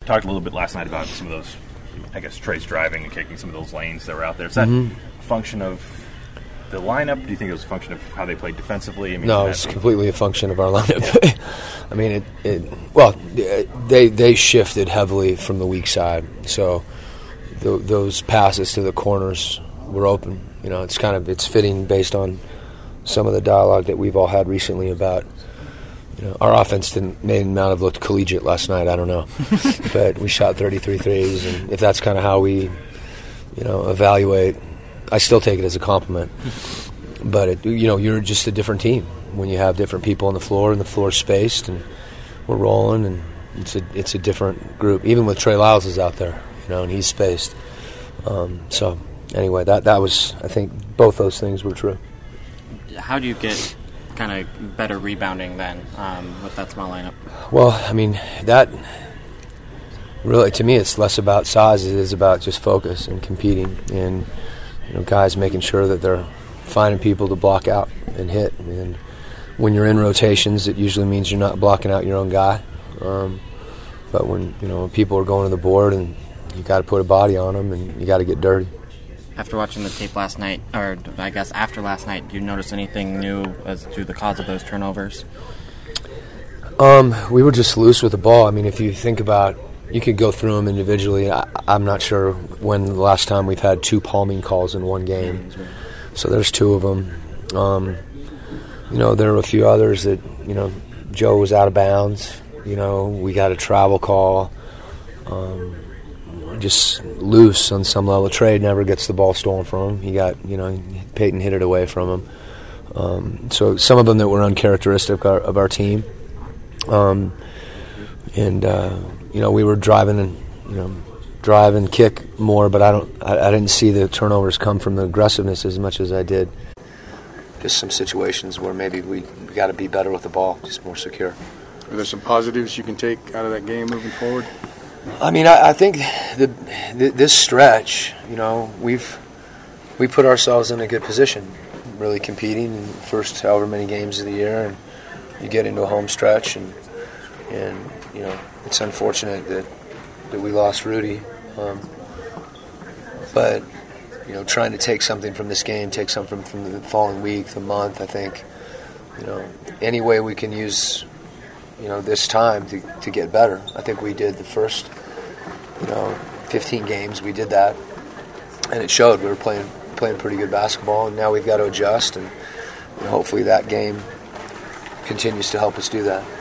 talked a little bit last night about some of those, I guess, Trey's driving and kicking some of those lanes that were out there. Is that a function of the lineup? Do you think it was a function of how they played defensively? I mean, no, it's completely a function of our lineup. I mean, they shifted heavily from the weak side, so those passes to the corners were open. You know, it's fitting based on some of the dialogue that we've all had recently about, you know, our offense may not have looked collegiate last night. I don't know, but we shot 33 threes, and if that's kind of how we, you know, evaluate, I still take it as a compliment. But you're just a different team when you have different people on the floor and the floor's spaced and we're rolling, and it's a different group. Even with Trey Lyles is out there, you know, and he's spaced. So anyway, that was, I think both those things were true. How do you get kind of better rebounding then with that small lineup? Well, I mean, that really, to me, it's less about size. It is about just focus and competing, and, you know, guys making sure that they're finding people to block out and hit. And when you're in rotations, it usually means you're not blocking out your own guy. But when people are going to the board, and you got to put a body on them, and you got to get dirty. After watching the tape last night, or I guess after last night, do you notice anything new as to the cause of those turnovers? We were just loose with the ball. I mean, if you think about, you could go through them individually. I'm not sure when the last time we've had 2 palming calls in one game. So there's 2 of them. You know, there were a few others that, you know, Joe was out of bounds. You know, we got a travel call. Just loose on some level. Trey never gets the ball stolen from him. He got, you know, Peyton hit it away from him. So some of them that were uncharacteristic of our team. You know, we were driving and kick more, but I didn't see the turnovers come from the aggressiveness as much as I did. Just some situations where maybe we got to be better with the ball, just more secure. Are there some positives you can take out of that game moving forward? I mean, I think this stretch, you know, we put ourselves in a good position, really competing in the first however many games of the year, and you get into a home stretch, and you know, it's unfortunate that we lost Rudy, but you know, trying to take something from this game, take something from the following week, the month. I think, you know, any way we can use, you know, this time to get better. I think we did the first, you know, 15 games. We did that, and it showed. We were playing pretty good basketball, and now we've got to adjust, and you know, hopefully that game continues to help us do that.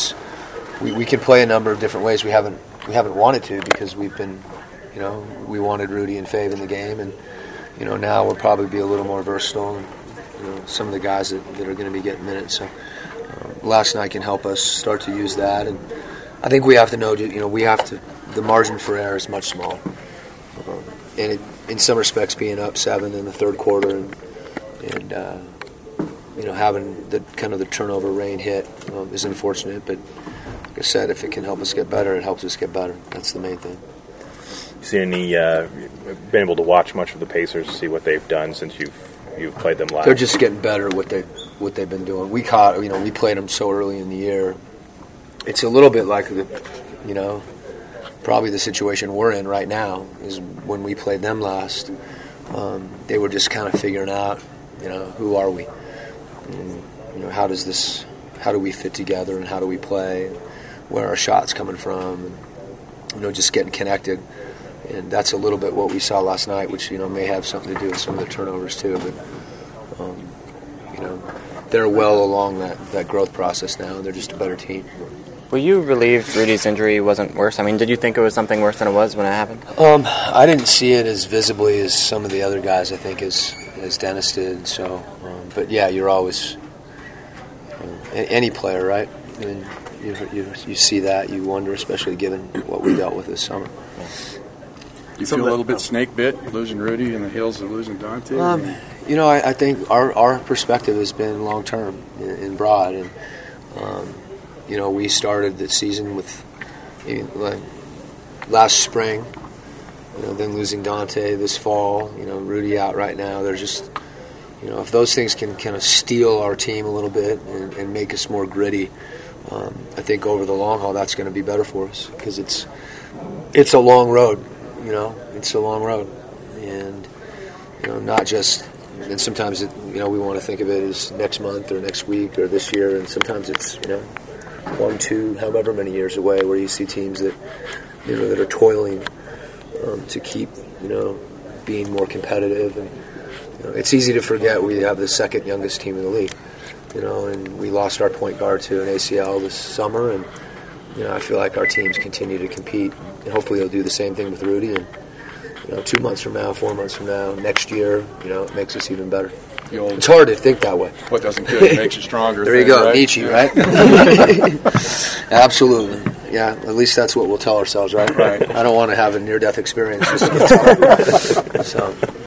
We can play a number of different ways. We haven't wanted to, because we've been, you know, we wanted Rudy and Fave in the game, and you know, now we'll probably be a little more versatile, and you know, some of the guys that are going to be getting minutes. So last night can help us start to use that, and I think we have to know, you know, the margin for error is much smaller, and in some respects being up 7 in the third quarter, and you know, having the kind of the turnover rain hit is unfortunate, but like I said, if it can help us get better, it helps us get better. That's the main thing. You seen any? Been able to watch much of the Pacers, see what they've done since you've played them last? They're just getting better at what they've been doing. We played them so early in the year. It's a little bit like probably the situation we're in right now is when we played them last. They were just kind of figuring out, you know, who are we? And, you know, how do we fit together, and how do we play? Where are our shots coming from? And, you know, just getting connected. And that's a little bit what we saw last night, which, you know, may have something to do with some of the turnovers too. But, you know, they're well along that growth process now. They're just a better team. Were you relieved Rudy's injury wasn't worse? I mean, did you think it was something worse than it was when it happened? I didn't see it as visibly as some of the other guys, I think, as Dennis did. So, but yeah, you're always any player, right? I mean, you see that, you wonder, especially given what we dealt with this summer. You feel a little bit snake bit losing Rudy in the heels of losing Dante? You know, I think our perspective has been long term and broad, and you know, we started the season with last spring, you know, then losing Dante this fall, you know, Rudy out right now. They're just, you know, if those things can kind of steal our team a little bit and make us more gritty, I think over the long haul that's going to be better for us, because it's, it's a long road. It's a long road, and not just. And sometimes we want to think of it as next month or next week or this year, and sometimes it's 1, 2, however many years away, where you see teams that that are toiling to keep being more competitive. And it's easy to forget we have the second youngest team in the league, and we lost our point guard to an ACL this summer, and I feel like our teams continue to compete, and hopefully they'll do the same thing with Rudy. And 2 months from now, 4 months from now, next year, it makes us even better. It's hard to think that way. What doesn't kill you makes you stronger. There you go, right? Nietzsche, right? Absolutely. Yeah, at least that's what we'll tell ourselves, right? Right. I don't want to have a near-death experience just to get tough. So.